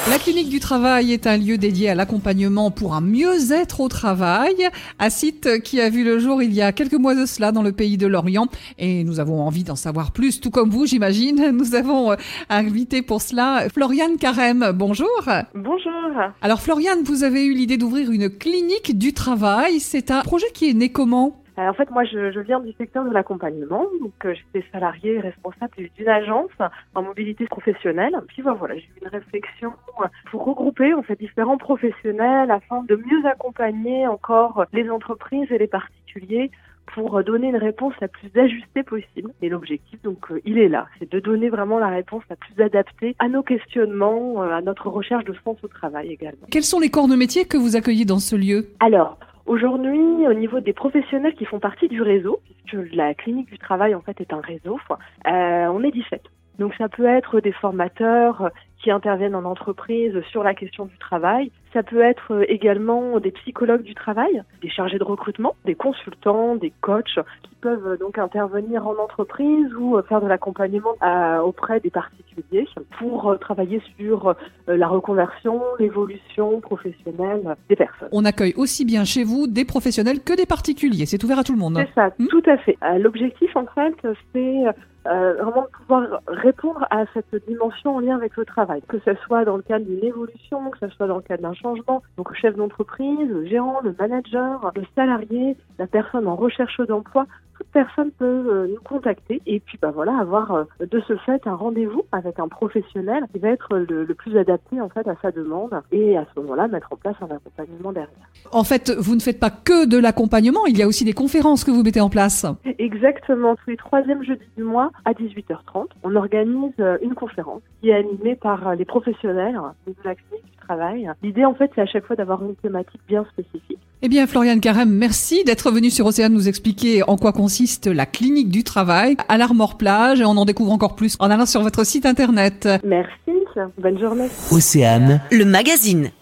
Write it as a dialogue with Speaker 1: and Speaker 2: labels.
Speaker 1: La clinique du travail est un lieu dédié à l'accompagnement pour un mieux-être au travail. Un site qui a vu le jour il y a quelques mois de cela dans le pays de Lorient. Et nous avons envie d'en savoir plus, tout comme vous, j'imagine. Nous avons invité pour cela Floriane Carême. Bonjour.
Speaker 2: Bonjour.
Speaker 1: Alors Floriane, vous avez eu l'idée d'ouvrir une clinique du travail. C'est un projet qui est né comment ?
Speaker 2: En fait, moi, je viens du secteur de l'accompagnement. Donc, j'étais salariée et responsable d'une agence en mobilité professionnelle. Puis voilà, j'ai eu une réflexion pour regrouper en fait différents professionnels afin de mieux accompagner encore les entreprises et les particuliers pour donner une réponse la plus ajustée possible. Et l'objectif, donc, il est là. C'est de donner vraiment la réponse la plus adaptée à nos questionnements, à notre recherche de sens au travail également.
Speaker 1: Quels sont les corps de métier que vous accueillez dans ce lieu ?
Speaker 2: Alors, aujourd'hui, au niveau des professionnels qui font partie du réseau, puisque la clinique du travail en fait est un réseau, on est 17. Donc ça peut être des formateurs qui interviennent en entreprise sur la question du travail. Ça peut être également des psychologues du travail, des chargés de recrutement, des consultants, des coachs qui peuvent donc intervenir en entreprise ou faire de l'accompagnement auprès des particuliers pour travailler sur la reconversion, l'évolution professionnelle des personnes.
Speaker 1: On accueille aussi bien chez vous des professionnels que des particuliers. C'est ouvert à tout le monde.
Speaker 2: C'est ça, tout à fait. L'objectif en fait, c'est vraiment de pouvoir répondre à cette dimension en lien avec le travail, que ce soit dans le cadre d'une évolution, que ce soit dans le cadre d'un changement. Donc le chef d'entreprise, le gérant, le manager, le salarié, la personne en recherche d'emploi, toute personne peut nous contacter et puis avoir de ce fait un rendez-vous avec un professionnel qui va être le plus adapté en fait à sa demande et à ce moment-là mettre en place un accompagnement derrière.
Speaker 1: En fait, vous ne faites pas que de l'accompagnement, il y a aussi des conférences que vous mettez en place.
Speaker 2: Exactement, tous les troisièmes jeudis du mois à 18h30, on organise une conférence qui est animée par les professionnels de la clinique du travail. L'idée en fait c'est à chaque fois d'avoir une thématique bien spécifique.
Speaker 1: Eh bien, Floriane Carême, merci d'être venue sur Océane nous expliquer en quoi consiste la clinique du travail à l'Armor-Plage et on en découvre encore plus en allant sur votre site internet.
Speaker 2: Merci, bonne journée.
Speaker 3: Océane,
Speaker 4: le magazine.